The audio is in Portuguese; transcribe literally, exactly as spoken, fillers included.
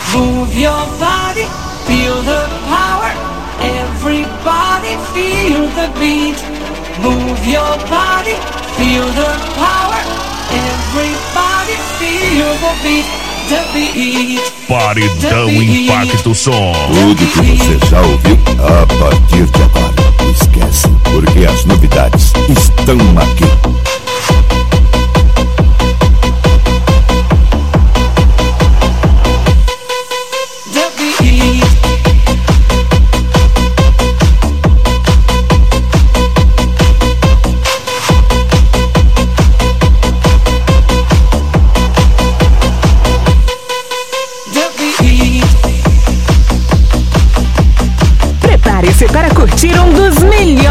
Move your body, feel the power. Everybody feel the beat. Move your body, feel the power. Everybody feel the beat. The beat. Paredão Impacto Som. Tudo que você já ouviu a partir de agora. Esquece, porque as novidades estão aqui. Prepare-se para curtir um dos melhores